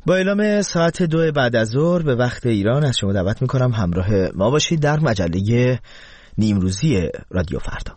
با اعلام ساعت 2 بعد از ظهر به وقت ایران از شما دعوت میکنم همراه ما باشید در مجله نیمروزی رادیو فردا.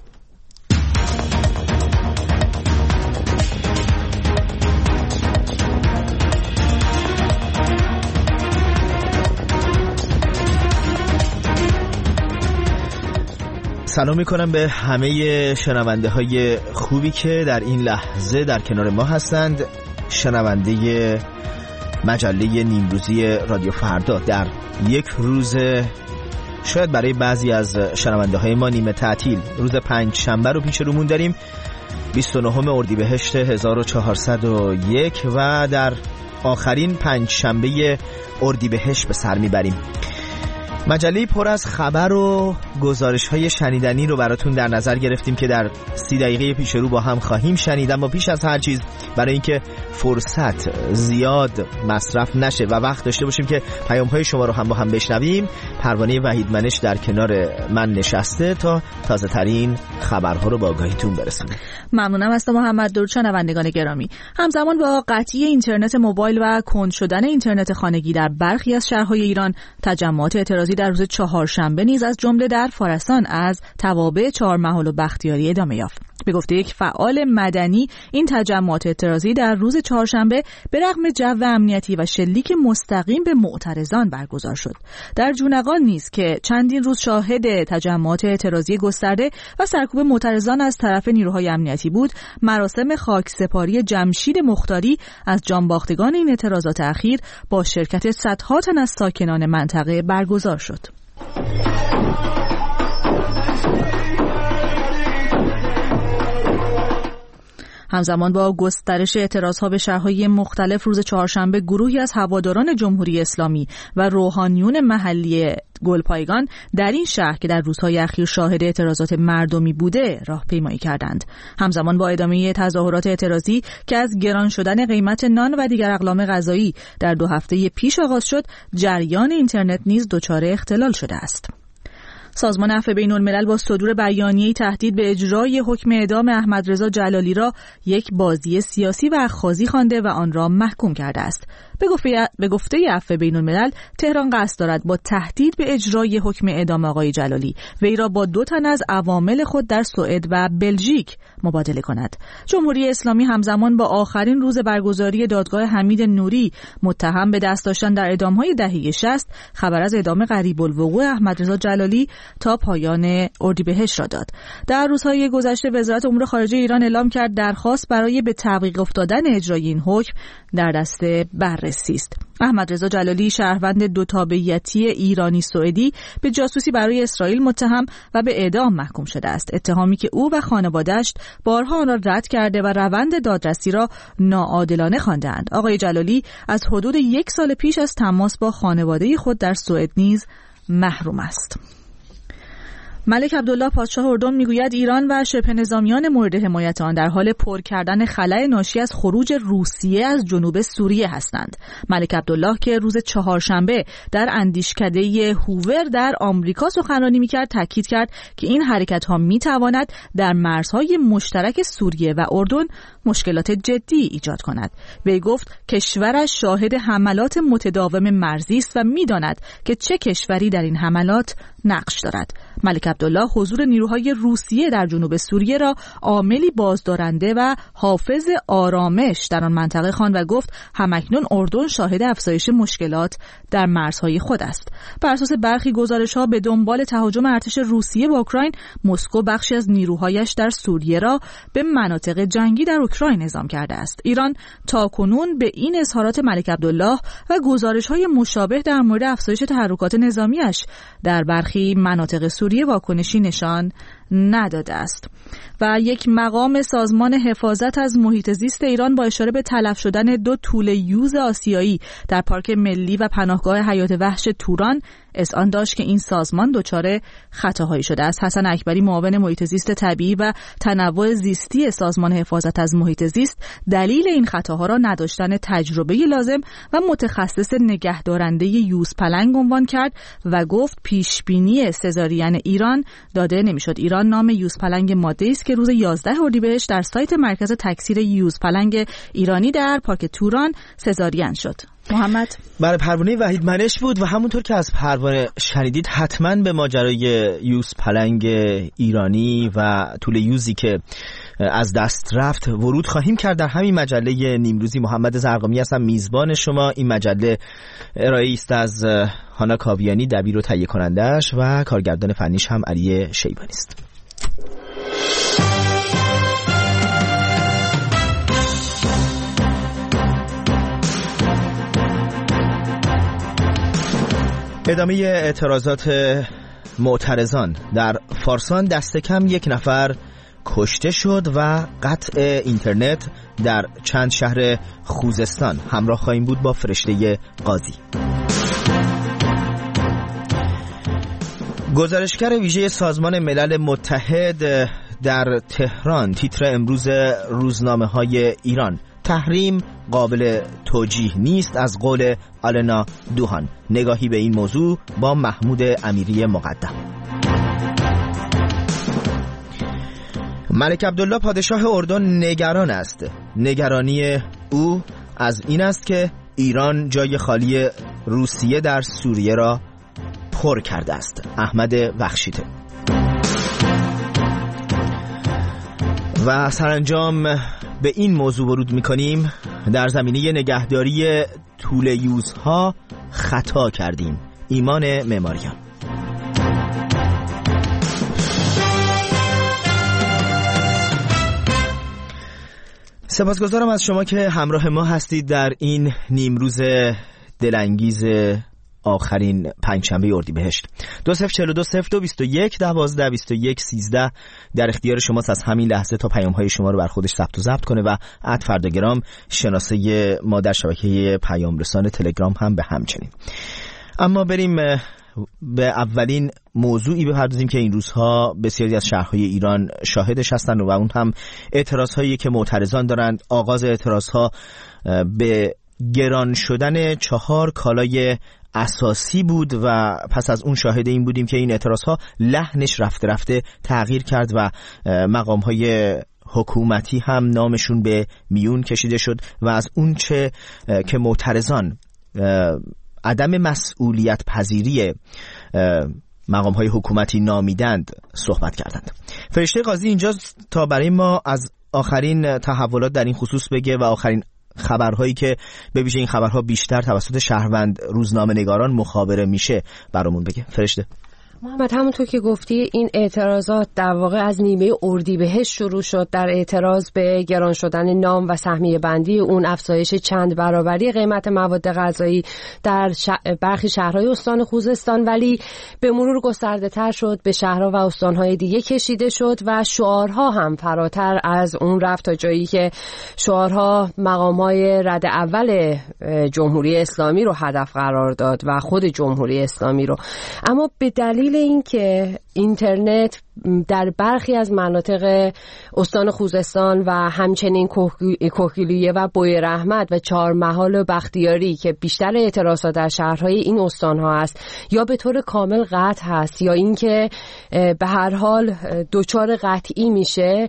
سلام میکنم به همه شنونده های خوبی که در این لحظه در کنار ما هستند. شنونده مجله نیمروزی رادیو فردا در یک روز شاید برای بعضی از شنونده های ما نیمه تعطیل، روز پنجشنبه رو پیش رومون داریم، 29 اردیبهشت 1401 و در آخرین پنجشنبه اردیبهشت به سر میبریم. مجله پر از خبر و گزارش‌های شنیدنی رو براتون در نظر گرفتیم که در 30 دقیقه پیش رو با هم خواهیم شنید، اما پیش از هر چیز برای اینکه فرصت زیاد مصرف نشه و وقت داشته باشیم که پیام‌های شما رو هم با هم بشنویم، پروانه وحیدمنش در کنار من نشسته تا تازه‌ترین خبرها رو با آگاهیتون برسونه. ممنونم از محمد. درود شنوندگان گرامی. همزمان با قطعی اینترنت موبایل و کند شدن اینترنت خانگی در برخی از شهرهای ایران، تجمعات اعتراضی در روز چهارشنبه نیز از جمله در فارستان از توابع چهارمحال و بختیاری ادامه یافت. به گفته یک فعال مدنی، این تجمعات اعتراضی در روز چهارشنبه به رغم جو امنیتی و شلیک مستقیم به معترضان برگزار شد. در جونقان نیز که چندین روز شاهد تجمعات اعتراضی گسترده و سرکوب معترضان از طرف نیروهای امنیتی بود، مراسم خاکسپاری جمشید مختاری از جانباختگان این اعتراضات اخیر با شرکت صدها تن از ساکنان منطقه برگزار شد. همزمان با گسترش اعتراضها به شهرهای مختلف، روز چهارشنبه گروهی از هواداران جمهوری اسلامی و روحانیون محلی گلپایگان در این شهر که در روزهای اخیر شاهد اعتراضات مردمی بوده راهپیمایی کردند. همزمان با ادامه تظاهرات اعتراضی که از گران شدن قیمت نان و دیگر اقلام غذایی در 2 هفته پیش آغاز شد، جریان اینترنت نیز دچار اختلال شده است. سازمان عفو بین‌الملل با صدور بیانیه‌ای تهدید به اجرای حکم اعدام احمدرضا جلالی را یک بازی سیاسی و اخاذی خوانده و آن را محکوم کرده است. به گفته عفو بین‌الملل، تهران قصد دارد با تهدید به اجرای حکم اعدام آقای جلالی وی را با 2 تن از عوامل خود در سوئد و بلژیک مبادله کند. جمهوری اسلامی همزمان با آخرین روز برگزاری دادگاه حمید نوری متهم به دست داشتن در اعدام‌های دهه 60 خبر از اعدام قریب الوقوع احمدرضا جلالی تا پایان اردیبهشت را داد. در روزهای گذشته وزارت امور خارجه ایران اعلام کرد درخواست برای به تعویق افتادن اجرای این حکم در دست بررسی است. احمدرضا جلالی شهروند 2 تابعیتی ایرانی سوئدی به جاسوسی برای اسرائیل متهم و به اعدام محکوم شده است. اتهامی که او و خانواده‌اش بارها آن را رد کرده و روند دادرسی را ناعادلانه خواندند. آقای جلالی از حدود 1 سال پیش از تماس با خانواده خود در سوئد نیز محروم است. ملک عبدالله پادشاه اردن میگوید ایران و شبه نظامیان مورد حمایت آن در حال پر کردن خلأ ناشی از خروج روسیه از جنوب سوریه هستند. ملک عبدالله که روز چهارشنبه در اندیشکده هوور در آمریکا سخنرانی میکرد، تاکید کرد که این حرکت‌ها میتواند در مرزهای مشترک سوریه و اردن مشکلات جدی ایجاد کند. وی گفت کشورش شاهد حملات متداوم مرزی است و میداند که چه کشوری در این حملات نقش دارد. ملک عبدالله حضور نیروهای روسیه در جنوب سوریه را عاملی بازدارنده و حافظ آرامش در آن منطقه خواند و گفت همکنون اردن شاهد افزایش مشکلات در مرزهای خود است. بر اساس برخی گزارش‌ها به دنبال تهاجم ارتش روسیه به اوکراین، مسکو بخشی از نیروهایش در سوریه را به مناطق جنگی در اوکراین اعزام کرده است. ایران تاکنون به این اظهارات ملک عبدالله و گزارش‌های مشابه در مورد افزایش تحرکات نظامیش در برخی مناطق سوریه واکنشی نشان نداده است. و یک مقام سازمان حفاظت از محیط زیست ایران با اشاره به تلف شدن 2 توله یوز آسیایی در پارک ملی و پناهگاه حیات وحش توران اذعان داشت که این سازمان دچار خطاهایی شده است. حسن اکبری، معاون محیط زیست طبیعی و تنوع زیستی سازمان حفاظت از محیط زیست، دلیل این خطاها را نداشتن تجربه لازم و متخصص نگهدارنده یوز پلنگ عنوان کرد و گفت پیشبینی سزارین ایران داده نمیشد. ایران ایران نام یوزپلنگ ماده است که روز 11 اردیبهشت در سایت مرکز تکثیر یوزپلنگ ایرانی در پارک توران سزارین شد. محمد برای پروانه وحید منش بود و همونطور که از پروانه شنیدید حتما به ماجرای یوزپلنگ ایرانی و طول یوزی که از دست رفت ورود خواهیم کرد در همین مجله نیمروزی. محمد زرقامی هستم، میزبان شما. این مجله ارائه است از هانا کاویانی، دبیر و تهیه کننده‌اش، و کارگردان فنیش هم علی شیبانی است. ادامه اعتراضات معترضان در فارسان، دست کم 1 نفر کشته شد و قطع اینترنت در چند شهر خوزستان. همراه خواهیم بود با فرشته قاضی. گزارشگر ویژه سازمان ملل متحد در تهران، تیتر امروز روزنامه‌های ایران: تحریم قابل توجیه نیست، از قول آلنا دوهان. نگاهی به این موضوع با محمود امیری مقدم. ملک عبدالله پادشاه اردن نگران است. نگرانی او از این است که ایران جای خالی روسیه در سوریه را پر کرده است. احمد بخشیده. و سرانجام به این موضوع ورود می‌کنیم: در زمینه نگهداری طول یوزها خطا کردیم. ایمان معماریان. سپاسگزارم از شما که همراه ما هستید در این نیمروز دلانگیز آخرین پنجشنبه اردیبهشت. 20420221122113 در اختیار شماست. از همین لحظه تا پیام‌های شما رو بر خودش ثبت و ضبط کنه و @فرداگرام شناسه ما در شبکه پیام رسان تلگرام هم به همچنین. اما بریم به اولین موضوعی بپردازیم که این روزها بسیاری از شهرهای ایران شاهدش هستند و اون هم اعتراض‌هایی که معترضان دارند. آغاز اعتراض‌ها به گران شدن 4 کالای اساسی بود و پس از اون شاهد این بودیم که این اعتراض‌ها لحنش رفته رفته تغییر کرد و مقام‌های حکومتی هم نامشون به میون کشیده شد و از اون چه که معترضان عدم مسئولیت پذیری مقام‌های حکومتی نامیدند صحبت کردند. فرشته قاضی اینجاست تا برای ما از آخرین تحولات در این خصوص بگه و آخرین خبرهایی که به ویژه این خبرها بیشتر توسط شهروند روزنامه‌نگاران مخابره میشه برامون بگه. فرشته. محمد، همونطور که گفتی این اعتراضات در واقع از نیمه اردیبهشت شروع شد در اعتراض به گران شدن نام و سهمیه بندی اون، افزایش چند برابری قیمت مواد غذایی در برخی شهرهای استان خوزستان، ولی به مرور گسترده تر شد، به شهرها و استانهای دیگه کشیده شد و شعارها هم فراتر از اون رفت تا جایی که شعارها مقامهای رد اول جمهوری اسلامی رو هدف قرار داد و خود جمهوری اسلامی رو. اما به دلیل اینکه اینترنت در برخی از مناطق استان خوزستان و همچنین کوهگیلویه و بوی رحمت و چهارمحال و بختیاری که بیشتر اعتراضات در شهرهای این استانها است یا به طور کامل قطع هست یا اینکه به هر حال دچار قطعی میشه،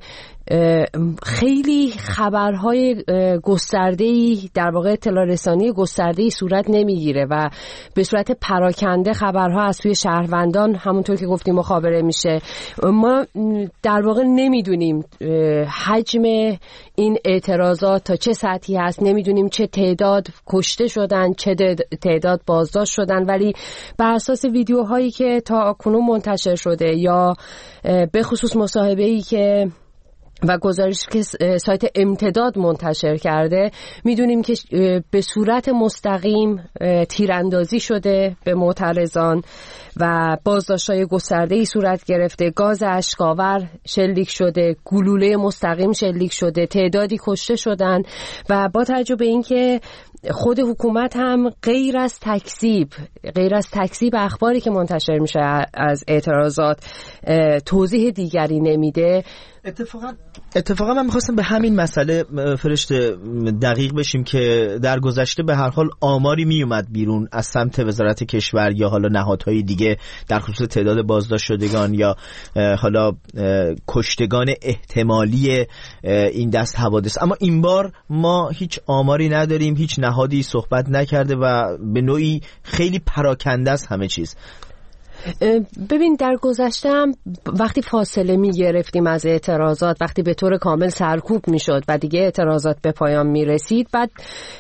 خیلی خبرهای گسترده‌ای در واقع اطلاع رسانی گسترده‌ای صورت نمیگیره و به صورت پراکنده خبرها از سوی شهروندان همونطور که گفتیم مخابره میشه. ما در واقع نمیدونیم حجم این اعتراضات تا چه سطحی هست، نمیدونیم چه تعداد کشته شدن، چه تعداد بازداشت شدن، ولی بر اساس ویدیوهایی که تا کنون منتشر شده یا به خصوص مصاحبه‌ای که و گزارشی که سایت امتداد منتشر کرده میدونیم که به صورت مستقیم تیراندازی شده به معترضان و بازداشت‌های گسترده‌ای صورت گرفته، گاز اشک‌آور شلیک شده، گلوله مستقیم شلیک شده، تعدادی کشته شدن و با توجه به اینکه خود حکومت هم غیر از تکذیب اخباری که منتشر میشه از اعتراضات توضیح دیگری نمیده. اتفاقا من میخواستم به همین مسئله فرشته دقیق بشیم که در گذشته به هر حال آماری میومد بیرون از سمت وزارت کشور یا حالا نهادهای دیگه در خصوص تعداد بازداشت شدگان یا حالا کشتگان احتمالی این دست حوادث، اما این بار ما هیچ آماری نداریم، هیچ نهادی صحبت نکرده و به نوعی خیلی پراکنده است همه چیز. ببین در گذشته هم وقتی فاصله می گرفتیم از اعتراضات، وقتی به طور کامل سرکوب می شد و دیگه اعتراضات به پایان می رسید، بعد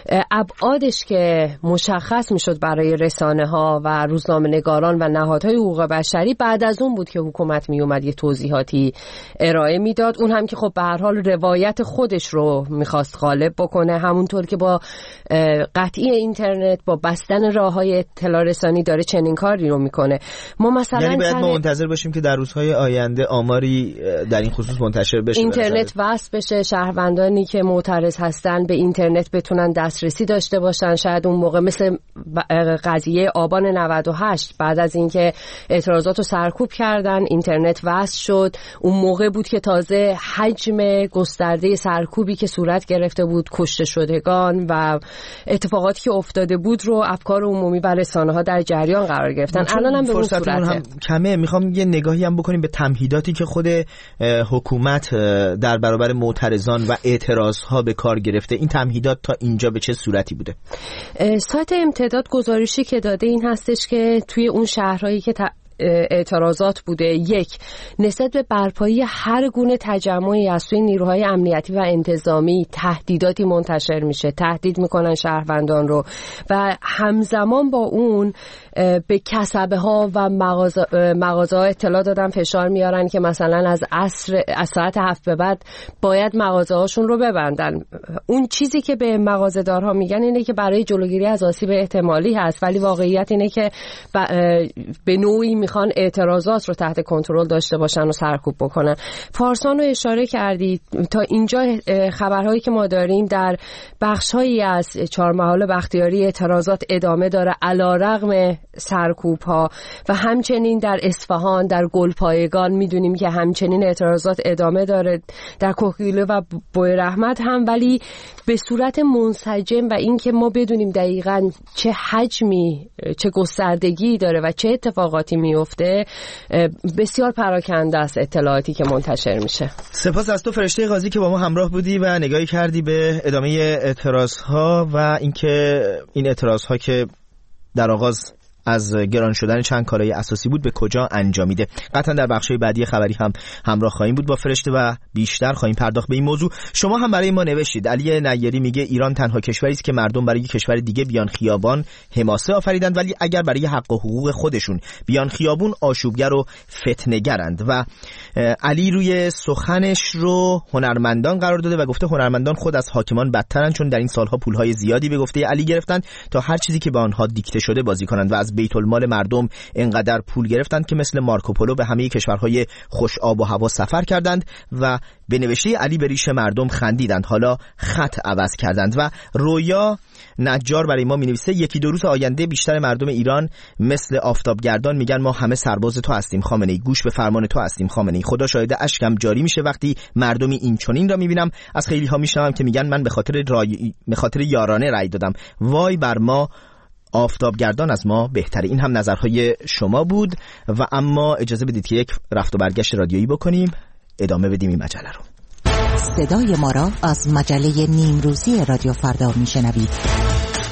ابعادش که مشخص می شد برای رسانه ها و روزنامه نگاران و نهادهای حقوق بشری، بعد از اون بود که حکومت می اومد یه توضیحاتی ارائه می داد. اون هم که خب به هر حال روایت خودش رو می خواست غالب بکنه، همونطور که با قطعی اینترنت، با بستن راههای اطلاع رسانی داره چنین کاری رو میکنه. ما مثلا یعنی باید ما منتظر باشیم که در روزهای آینده آماری در این خصوص منتشر بشه، اینترنت وصل بشه، شهروندانی که معترض هستن به اینترنت بتونن دسترسی داشته باشن. شاید اون موقع مثل قضیه آبان 98 بعد از اینکه اعتراضات رو سرکوب کردن، اینترنت وصل شد، اون موقع بود که تازه حجم گسترده سرکوبی که صورت گرفته بود، کشته شدگان و اتفاقاتی که افتاده بود رو افکار عمومی و رسانه‌ها در جریان قرار گرفتن. الان هم به اون صورته. هم کمه. میخوام یه نگاهی هم بکنیم به تمهیداتی که خود حکومت در برابر معترضان و اعتراضها به کار گرفته. این تمهیدات تا اینجا به چه صورتی بوده؟ سایت امتداد گزارشی که داده این هستش که توی اون شهرهایی که اعتراضات بوده، یک، نسبت به برپایی هر گونه تجمعی از سوی نیروهای امنیتی و انتظامی تهدیداتی منتشر میشه، تهدید میکنن شهروندان رو و همزمان با اون به کسبه ها و مغازه ها اطلاع دادن، فشار میارن که مثلا از ساعت 7 به بعد باید مغازه هاشون رو ببندن. اون چیزی که به مغازه دارها میگن اینه که برای جلوگیری از آسیب احتمالی هست، ولی واقعیت اینه که به نوعی میخوان اعتراضات رو تحت کنترل داشته باشن و سرکوب بکنن. پارسان رو اشاره کردید. تا اینجا خبرهایی که ما داریم در بخشهایی از چهارمحال بختیاری اعتراضات ادامه داره علیرغم سرکوب ها و همچنین در اصفهان، در گلپایگان میدونیم که همچنین اعتراضات ادامه داره، در کوهگیلو و بویرحمت هم، ولی به صورت منسجم و اینکه ما بدونیم دقیقاً چه حجمی، چه گستردگی داره و چه اتفاقاتی میفته بسیار پراکنده است اطلاعاتی که منتشر میشه. سپاس از تو فرشته قاضی که با ما همراه بودی و نگاهی کردی به ادامه اعتراضها و اینکه این اعتراضها که در آغاز از گران شدن چند کالای اساسی بود به کجا انجامیده. قطعا در بخش‌های بعدی خبری هم همراه خواهیم بود با فرشته و بیشتر خواهیم پرداخت به این موضوع. شما هم برای ما نوشتید. علی نیری میگه ایران تنها کشوری است که مردم برای کشور دیگه بیان خیابان حماسه آفریدند، ولی اگر برای حق و حقوق خودشون بیان خیابون آشوبگر و فتنه‌گرند. و علی روی سخنش رو هنرمندان قرار داده و گفته هنرمندان خود از حاکمان بدترن، چون در این سالها پولهای زیادی به گفته علی گرفتند تا هر چیزی که به آنها دیکته شده بازی کنند و از بیت المال مردم انقدر پول گرفتند که مثل مارکوپولو به همه کشورهای خوش آب و هوا سفر کردند و به نوشته علی به ریش مردم خندیدند، حالا خط عوض کردند. و رویا نجار برای ما می‌نویسه یکی دو روز آینده بیشتر مردم ایران مثل آفتابگردان میگن ما همه سرباز تو هستیم خامنه‌ای، گوش به فرمان تو هستیم خامنه‌ای. خدا شاهد اشکم جاری میشه وقتی مردمی این چنین را میبینم. از خیلی ها میشنوم که میگن من به خاطر یارانه رأی دادم، وای بر ما، آفتابگردان از ما بهتره. این هم نظرهای شما بود و اما اجازه بدید که یک رفت و برگشت رادیویی بکنیم، ادامه بدیم این مجله رو. صدای ما را از مجله نیمروزی رادیو فردا میشنوید.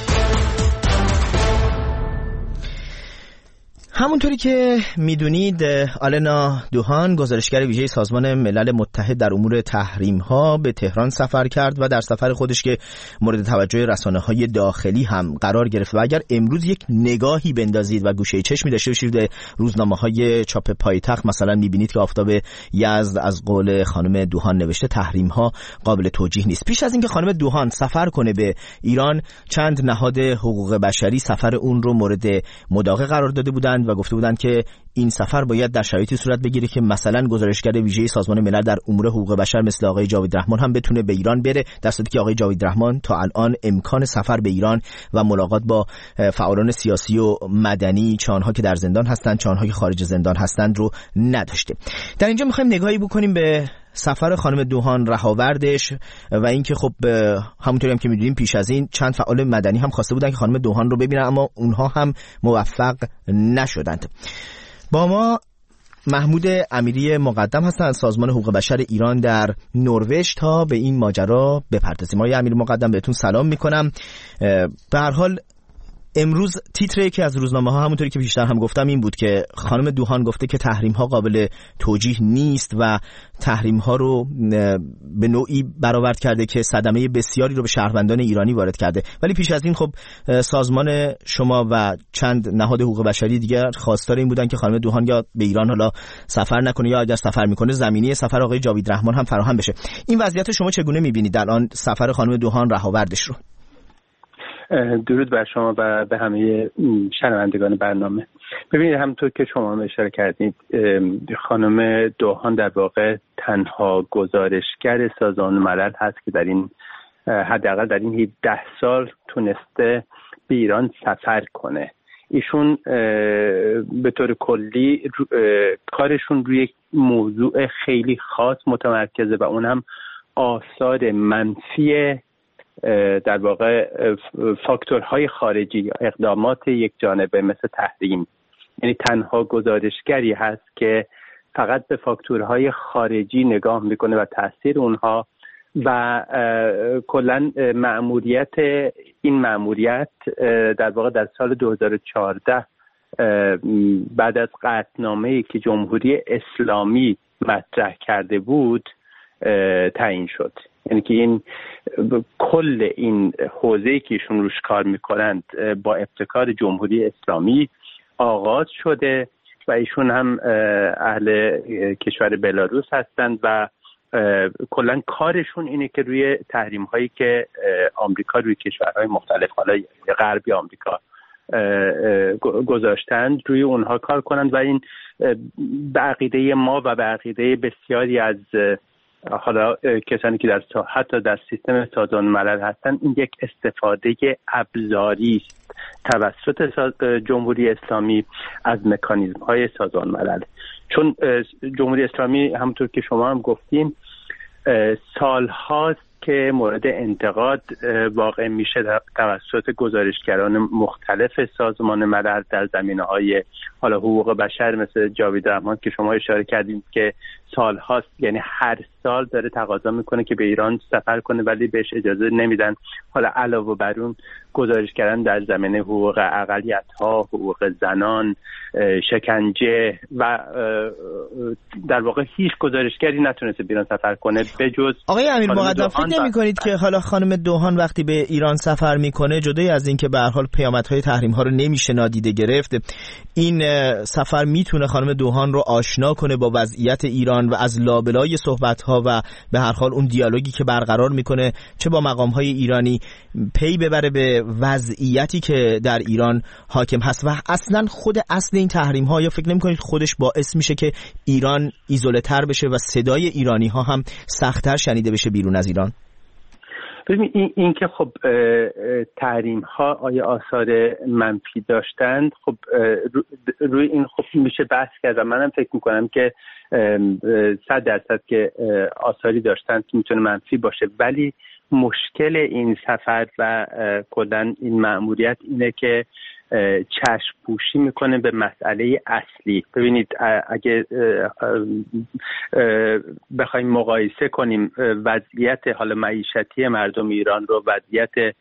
همونطوری که میدونید آلنا دوهان گزارشگر ویژه سازمان ملل متحد در امور تحریم‌ها به تهران سفر کرد و در سفر خودش که مورد توجه رسانه‌های داخلی هم قرار گرفت و اگر امروز یک نگاهی بندازید و گوشه چشمی داشته باشید به روزنامه‌های چاپ پایتخت مثلا میبینید که آفتاب یزد از قول خانم دوهان نوشته تحریم‌ها قابل توجیه نیست. پیش از اینکه خانم دوهان سفر کنه به ایران چند نهاد حقوق بشری سفر اون رو مورد مداقه قرار داده بودند و گفته بودند که این سفر باید در شرایطی صورت بگیره که مثلا گزارشگر ویژه سازمان ملل در امور حقوق بشر مثل آقای جاوید رحمان هم بتونه به ایران بره، در صورتی که آقای جاوید رحمان تا الان امکان سفر به ایران و ملاقات با فعالان سیاسی و مدنی، چه آنها که در زندان هستند چه آنها که خارج زندان هستند رو نداشته. در اینجا می‌خوایم نگاهی بکنیم به سفر خانم دوهان، رهاوردش و اینکه خب همونطوری هم که می‌دونیم پیش از این چند فعال مدنی هم خواسته بودن که خانم دوهان رو ببینن اما اونها هم موفق نشدند. با ما محمود امیری مقدم هستند از سازمان حقوق بشر ایران در نروژ تا به این ماجرا بپردازیم. آقای امیری مقدم بهتون سلام میکنم. به هر حال امروز تیتر یکی از روزنامه‌ها همونطوری که بیشتر هم گفتم این بود که خانم دوهان گفته که تحریم‌ها قابل توجیه نیست و تحریم‌ها رو به نوعی برآورد کرده که صدمه بسیاری رو به شهروندان ایرانی وارد کرده. ولی پیش از این خب سازمان شما و چند نهاد حقوق بشری دیگر خواستار این بودن که خانم دوهان یا به ایران حالا سفر نکنه یا اگر سفر میکنه زمینه سفر آقای جاوید رحمان هم فراهم بشه. این وضعیت شما چگونه می‌بینید الان سفر خانم دوهان، رهاوردش رو؟ درود بر شما و به همه شنوندگان برنامه. ببینید همونطور که شما هم اشاره کردید خانم دوهان در واقع تنها گزارشگر سازمان ملل هست که در این حداقل در این 17 سال تونسته به ایران سفر کنه. ایشون به طور کلی کارشون روی یک موضوع خیلی خاص متمرکزه و اون هم آثار منفی در واقع فاکتورهای خارجی یا اقدامات یک جانبه مثل تحریم. یعنی تنها گزارشگری هست که فقط به فاکتورهای خارجی نگاه میکنه و تاثیر اونها و کلا این مأموریت در واقع در سال 2014 بعد از قطعنامه‌ای که جمهوری اسلامی مطرح کرده بود تعیین شد. یعنی که این کل این حوزه‌ای که ایشون روش کار میکنند با ابتکار جمهوری اسلامی آغاز شده و ایشون هم اهل کشور بلاروس هستند و کلا کارشون اینه که روی تحریم هایی که آمریکا روی کشورهای مختلف حالا غربی آمریکا گذاشتند روی اونها کار کنند و این به عقیده ما و به عقیده بسیاری از حالا کسانی که حتی در سیستم سازمان ملل هستن این یک استفاده ابزاری است توسط جمهوری اسلامی از مکانیزم های سازمان ملل. چون جمهوری اسلامی همونطور که شما هم گفتین سال هاست که مورد انتقاد واقع میشه توسط گزارشگران مختلف سازمان ملل در زمینه‌های حالا حقوق بشر مثل جاوید رحمان که شما اشاره کردید که سال هاست، یعنی هر سال داره تقاضا میکنه که به ایران سفر کنه ولی بهش اجازه نمیدن. حالا علاوه بر اون گزارشگران در زمینه حقوق اقلیت‌ها، حقوق زنان، شکنجه و در واقع هیچ گزارشگری نتونسته به ایران سفر کنه به جز آقای امیر مقدم. فکر نمی‌کنید که حالا خانم دوهان وقتی به ایران سفر میکنه جدای از این که به هر حال پیامدهای تحریم‌ها رو نمیشه نادیده گرفت، این سفر میتونه خانم دوهان رو آشنا کنه با وضعیت ایران و از لابلای صحبت‌ها و به هر حال اون دیالوگی که برقرار میکنه چه با مقام‌های ایرانی پی ببره به وضعیتی که در ایران حاکم هست و اصلا خود اصل این تحریم‌ها یا فکر نمی‌کنید خودش باعث میشه که ایران ایزوله تر بشه و صدای ایرانی‌ها هم سخت‌تر شنیده بشه بیرون از ایران؟ ببین این که خب تحریم‌ها آیا آثار منفی داشتند، خب روی این خب میشه بحث کرد و منم فکر میکنم که 100% که آثاری داشتند که میتونه منفی باشه، ولی مشکل این سفر و کلاً این مأموریت اینه که چشم پوشی میکنه به مسئله اصلی. ببینید اگه بخوایم مقایسه کنیم وضعیت حال معیشتی مردم ایران رو، وضعیت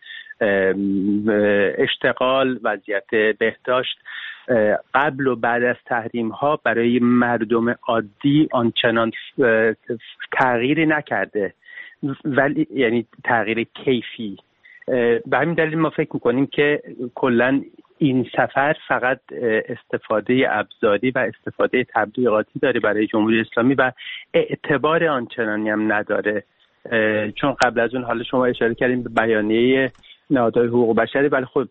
اشتغال، وضعیت بهداشت قبل و بعد از تحریم ها برای مردم عادی آنچنان تغییری نکرده، ولی یعنی تغییر کیفی. به همین دلیل ما فکر میکنیم که کلاً این سفر فقط استفاده ابزاری و استفاده تبلیغاتی داره برای جمهوری اسلامی و اعتبار آنچنانی هم نداره. چون قبل از اون حالا شما اشاره کردیم به بیانیه نهادهای حقوق بشری، ولی خود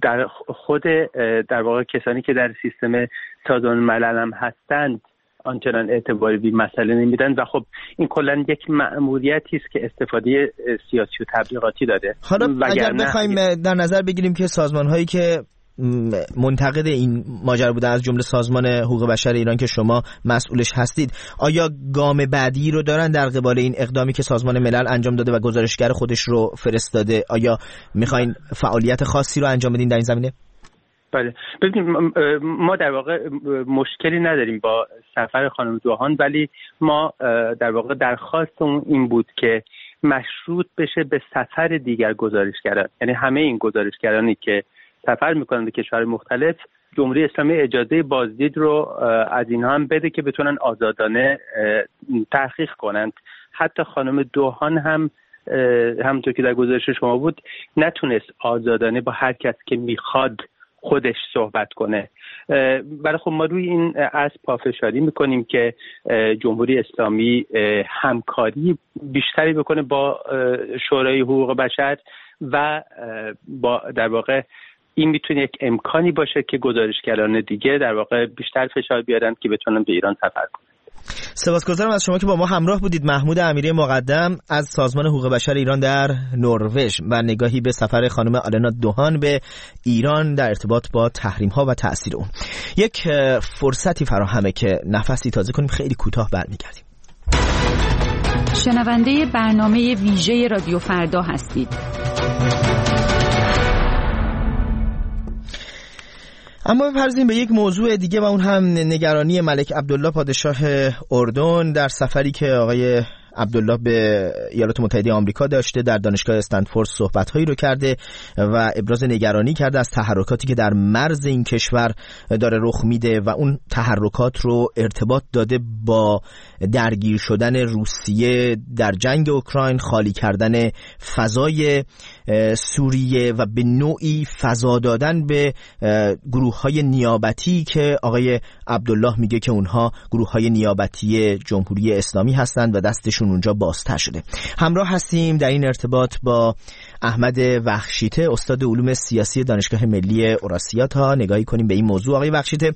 در واقع کسانی که در سیستم سازمان ملل هم هستند آنچنان اعتباری به مسئله نمیدن و خب این کلا یک مأموریتی است که استفاده سیاسی و تبلیغاتی داره. حالا اگر بخوایم در نظر بگیریم که سازمان‌هایی که منتقد این ماجرا بودن از جمله سازمان حقوق بشر ایران که شما مسئولش هستید، آیا گام بعدی رو دارن در قبال این اقدامی که سازمان ملل انجام داده و گزارشگر خودش رو فرستاده؟ آیا میخواین فعالیت خاصی رو انجام بدین در این زمینه؟ بله، ببینید ما در واقع مشکلی نداریم با سفر خانم دوهان، ولی ما در واقع درخواستمون این بود که مشروط بشه به سفر دیگر گزارشگران، یعنی همه این گزارشگرانی که سفر میکنن به کشور مختلف، جمهوری اسلامی اجازه بازدید رو از اینها هم بده که بتونن آزادانه تحقیق کنند. حتی خانم دوهان هم همونطور که در گزارش شما بود نتونست آزادانه با هر کس که میخواد خودش صحبت کنه. برای خب ما روی این از پافشاری میکنیم که جمهوری اسلامی همکاری بیشتری بکنه با شورای حقوق بشر و با در واقع این میتونه یک امکانی باشه که گزارشگران دیگه در واقع بیشتر فشار بیارن که بتونن به ایران سفر کنن. سپاسگزارم از شما که با ما همراه بودید. محمود امیری مقدم از سازمان حقوق بشر ایران در نروژ و نگاهی به سفر خانم آلنا دوهان به ایران در ارتباط با تحریم‌ها و تأثیر اون. یک فرصتی فراهمه که نفسی تازه کنیم، خیلی کوتاه برمیگردیم. شنونده برنامه ویژه رادیو فردا هستید. اما بپردازیم به یک موضوع دیگه و اون هم نگرانی ملک عبدالله پادشاه اردن در سفری که آقای عبدالله به ایالات متحده آمریکا داشته. در دانشگاه استنفورد صحبت‌هایی رو کرده و ابراز نگرانی کرده از تحرکاتی که در مرز این کشور داره رخ میده و اون تحرکات رو ارتباط داده با درگیر شدن روسیه در جنگ اوکراین، خالی کردن فضای سوریه و به نوعی فضا دادن به گروه‌های نیابتی که آقای عبدالله میگه که اونها گروه‌های نیابتی جمهوری اسلامی هستند و دستشون اونجا بازتر شده. همراه هستیم در این ارتباط با احمد وخشیته، استاد علوم سیاسی دانشگاه ملی اوراسیا، تا نگاهی کنیم به این موضوع. آقای وخشیته،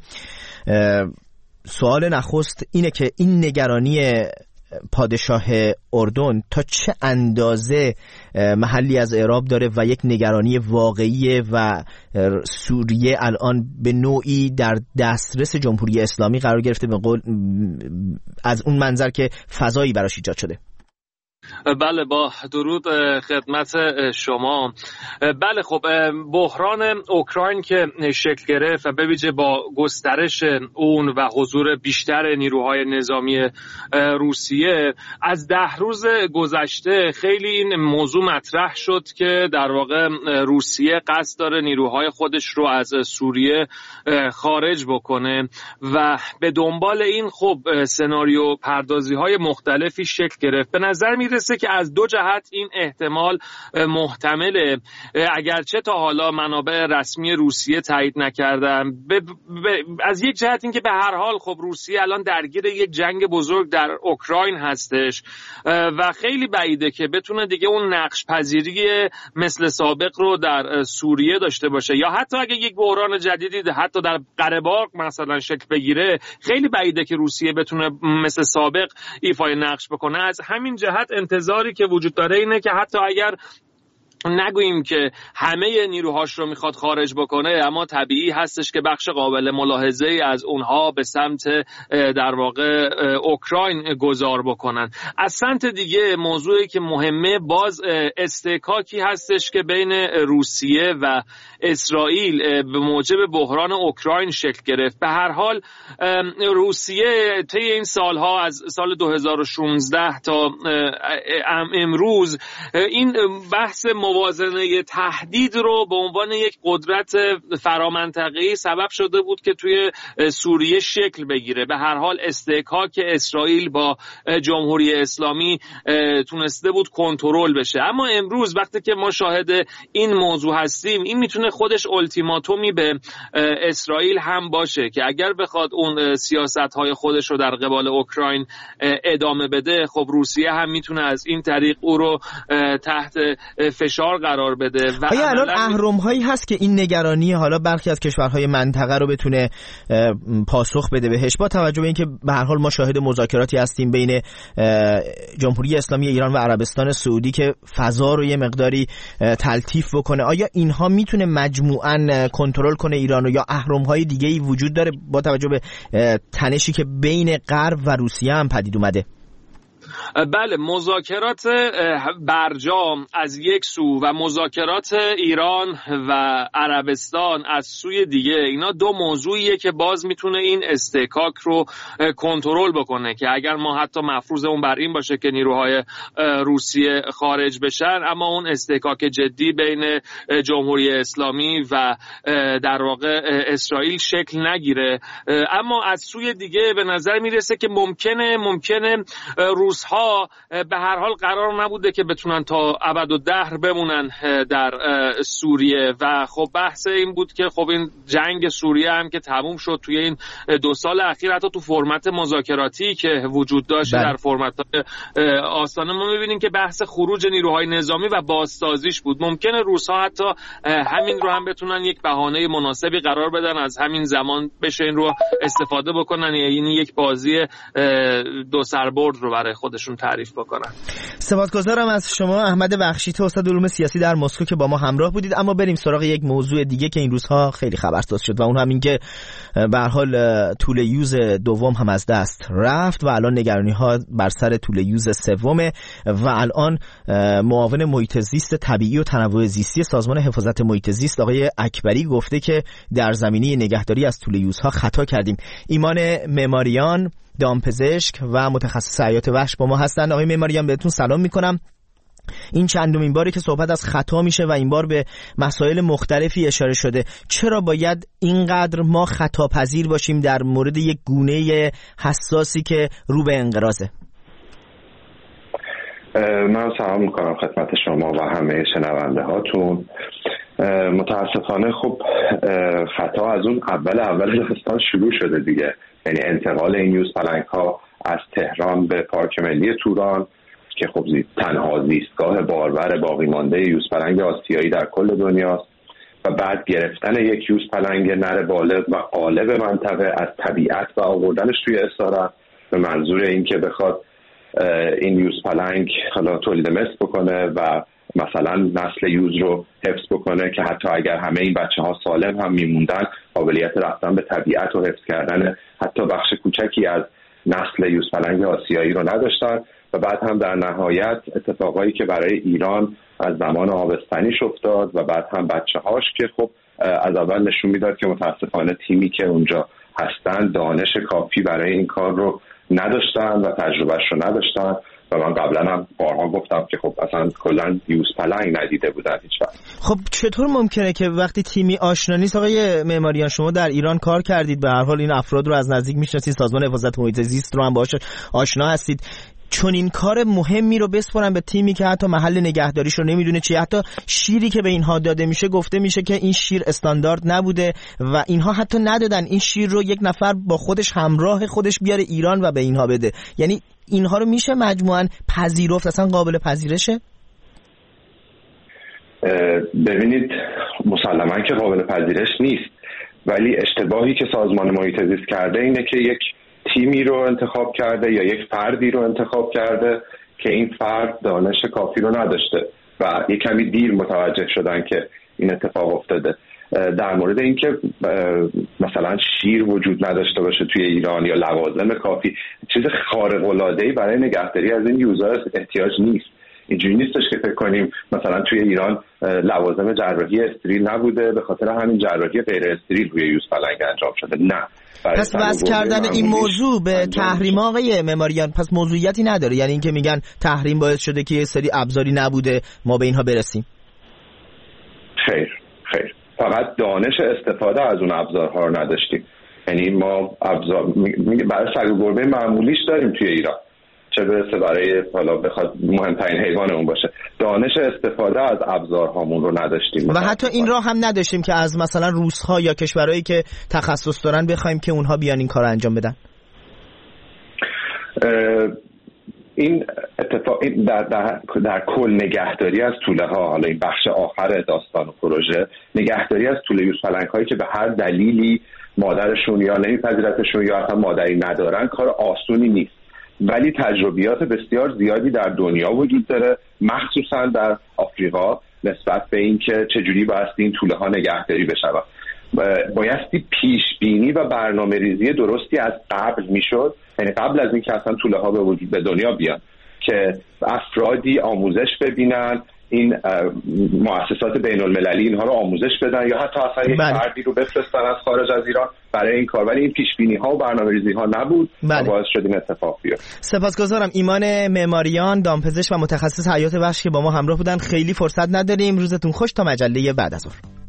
سوال نخست اینه که این نگرانی پادشاه اردن تا چه اندازه محلی از اعراب داره و یک نگرانی واقعیه و سوریه الان به نوعی در دسترس جمهوری اسلامی قرار گرفته، به قول از اون منظر که فضایی براش ایجاد شده؟ بله، با درود خدمت شما. بله خب، بحران اوکراین که شکل گرفت و به ویژه با گسترش اون و حضور بیشتر نیروهای نظامی روسیه از 10 روز گذشته خیلی این موضوع مطرح شد که در واقع روسیه قصد داره نیروهای خودش رو از سوریه خارج بکنه و به دنبال این خب سناریو پردازی های مختلفی شکل گرفت. به نظر میرسه که از دو جهت این احتمال محتمله، اگرچه تا حالا منابع رسمی روسیه تایید نکردن. از یک جهت این که به هر حال خب روسیه الان درگیر یک جنگ بزرگ در اوکراین هستش و خیلی بعیده که بتونه دیگه اون نقش پذیری مثل سابق رو در سوریه داشته باشه، یا حتی اگه یک بحران جدیدی حتی در قره باغ مثلا شکل بگیره خیلی بعیده که روسیه بتونه مثل سابق ایفای نقش بکنه. از همین جهت انتظاری که وجود داره اینه که حتی اگر نگوییم که همه نیروهاش رو میخواد خارج بکنه، اما طبیعی هستش که بخش قابل ملاحظه از اونها به سمت در واقع اوکراین گذار بکنن. از سمت دیگه موضوعی که مهمه باز استحکاکی هستش که بین روسیه و اسرائیل به موجب بحران اوکراین شکل گرفت. به هر حال روسیه طی این سالها از سال 2016 تا امروز این بحث موازنه تهدید رو به عنوان یک قدرت فرامنطقه‌ای سبب شده بود که توی سوریه شکل بگیره. به هر حال استحکاک اسرائیل با جمهوری اسلامی تونسته بود کنترل بشه. اما امروز وقتی که ما شاهد این موضوع هستیم، این میتونه خودش التیماتومی به اسرائیل هم باشه که اگر بخواد اون سیاست‌های خودش رو در قبال اوکراین ادامه بده، خب روسیه هم میتونه از این طریق او رو تحت فشار فشار قرار بده. و آیا الان اهرم‌هایی هست که این نگرانی حالا برخی از کشورهای منطقه رو بتونه پاسخ بده بهش، با توجه به اینکه به هر حال ما شاهد مذاکراتی هستیم بین جمهوری اسلامی ایران و عربستان سعودی که فضا رو یه مقداری تلطیف بکنه؟ آیا اینها میتونه مجموعاً کنترل کنه ایرانو، یا اهرم‌های دیگه‌ای وجود داره با توجه به تنشی که بین غرب و روسیه هم پدید اومده؟ بله، مذاکرات برجام از یک سو و مذاکرات ایران و عربستان از سوی دیگه، اینا دو موضوعیه که باز میتونه این استحکاک رو کنترل بکنه که اگر ما حتی مفروضمون بر این باشه که نیروهای روسیه خارج بشن، اما اون استحکاک جدی بین جمهوری اسلامی و در واقع اسرائیل شکل نگیره. اما از سوی دیگه به نظر میرسه که ممکنه روس‌ها به هر حال قرار نبوده که بتونن تا ابدالدهر بمونن در سوریه و خب بحث این بود که خب این جنگ سوریه هم که تموم شد توی این 2 سال اخیر، حتی تو فرمت مذاکراتی که وجود داشت در فرمت آستانه ما می‌بینیم که بحث خروج نیروهای نظامی و بازسازیش بود. ممکنه روس‌ها حتی همین رو هم بتونن یک بهانه مناسبی قرار بدن، از همین زمان بشه این رو استفاده بکنن، یعنی یک بازی 2 سربرد رو برای خودشون تعریف بکنن. سپاسگزارم از شما احمد بخشیت، استاد علوم سیاسی در مسکو که با ما همراه بودید. اما بریم سراغ یک موضوع دیگه که این روزها خیلی خبرساز شد و اون هم این که به هر حال طول یوز دوم هم از دست رفت و الان نگرانی‌ها بر سر طول یوز سومه و الان معاون محیط زیست طبیعی و تنوع زیستی سازمان حفاظت محیط زیست آقای اکبری گفته که در زمینه نگهداری از طول یوزها خطا کردیم. ایمان معماریان، دامپزشک و متخصص حیات وحش با ما هستند. آقای معماریان بهتون سلام میکنم. این چندمین باری که صحبت از خطا میشه و این بار به مسائل مختلفی اشاره شده. چرا باید اینقدر ما خطا پذیر باشیم در مورد یک گونه حساسی که رو به انقراضه؟ من سلام میکنم خدمت شما و همه شنونده هاتون. متاسفانه خب خطا از اون اول داستان شروع شده دیگه، یعنی انتقال این یوز پلنگ ها از تهران به پارک ملی توران که خب تنها زیستگاه بارور باقی مانده یوز پلنگ آسیایی در کل دنیاست و بعد گرفتن یک یوز پلنگ نر بالغ و غالب منطقه از طبیعت و آوردنش توی اسارت به منظور این که بخواد این یوز پلنگ حالا تولید مثل بکنه و مثلا نسل یوز رو حفظ بکنه که حتی اگر همه این بچه ها سالم هم میموندن قابلیت رفتن به طبیعت و حفظ کردن حتی بخش کوچکی از نسل یوز پلنگ آسیایی رو نداشتن و بعد هم در نهایت اتفاقایی که برای ایران از زمان آبستنیش افتاد و بعد هم بچه هاش که خب از اول نشون میداد که متاسفانه تیمی که اونجا هستن دانش کافی برای این کار رو نداشتن و تجربهش رو نداشتن و من قبلا هم بارها گفتم که خب اصلا کلا یوز پلنگ ندیده بودن هیچ وقت. خب چطور ممکنه که وقتی تیمی آشنا نیست؟ آقای معماریان شما در ایران کار کردید، به هر حال این افراد رو از نزدیک میشناسید، سازمان حفاظت محیط زیست رو هم باهاش آشنا هستید، چون این کار مهمی رو بسپارن به تیمی که حتی محل نگهداریش رو نمیدونه چیه؟ حتی شیری که به اینها داده میشه گفته میشه که این شیر استاندارد نبوده و اینها حتی ندادن این شیر رو یک نفر با خودش همراه خودش بیاره ایران و به اینها بده. یعنی اینها رو میشه مجموعاً پذیرفت؟ اصلا قابل پذیرشه؟ ببینید مسلماً که قابل پذیرش نیست، ولی اشتباهی که سازمان محیط زیست کرده اینه که یک تیمی رو انتخاب کرده یا یک فردی رو انتخاب کرده که این فرد دانش کافی رو نداشته و یک کمی دیر متوجه شدن که این اتفاق افتاده. در مورد اینکه مثلا شیر وجود نداشته باشه توی ایران یا لوازم کافی، چیز خارق العاده‌ای برای نگهداری از این یوزا احتیاج نیست. اینجوری نیستش که فکر کنیم مثلا توی ایران لوازم جراحی استریل نبوده به خاطر همین جراحی غیر استریل روی یوز پلنگ انجام شده. نه. پس وضع کردن این موضوع به تحریم آقای معماریان پس موضوعیتی نداره؟ یعنی اینکه میگن تحریم باعث شده که یه سری ابزاری نبوده ما به اینها برسیم؟ خیر فقط دانش استفاده از اون ابزارها رو نداشتیم. یعنی ما ابزار برای سگ و گربه معمولیش داریم توی ایران، چه برسه برای حالا بخواد مهمترین حیوانمون باشه. دانش استفاده از ابزارهامون رو نداشتیم و حتی این راه هم نداشتیم که از مثلا روس‌ها یا کشورهایی که تخصص دارن بخوایم که اونها بیان این کار رو انجام بدن. این اتفاق در کل نگهداری از توله ها، حالا این بخش آخر داستان و پروژه، نگهداری از توله یوزپلنگ هایی که به هر دلیلی مادرشون یا نمیپذیرتشون یا اصلا مادری ندارن کار آسونی نیست، ولی تجربیات بسیار زیادی در دنیا وجود داره، مخصوصا در آفریقا، نسبت به این که چجوری بایستی این توله ها نگهداری بشود. بایستی پیش بینی و برنامه ریزی درستی از قبل میشد، یعنی قبل از این که اصلا توله ها به دنیا بیان، که افرادی آموزش ببینن، این مؤسسات بین المللی اینها رو آموزش بدن یا حتی اصلا یک فردی رو بفرستن از خارج از ایران برای این کار، ولی این پیش بینی ها و برنامه ریزی ها نبود و باعث شد این اتفاق بیفته. سپاسگزارم. ایمان معماریان، دامپزشک و متخصص حیات وحش که با ما همراه بودن. خیلی فرصت نداریم. روزتون خوش تا مجله بعد از ظهر.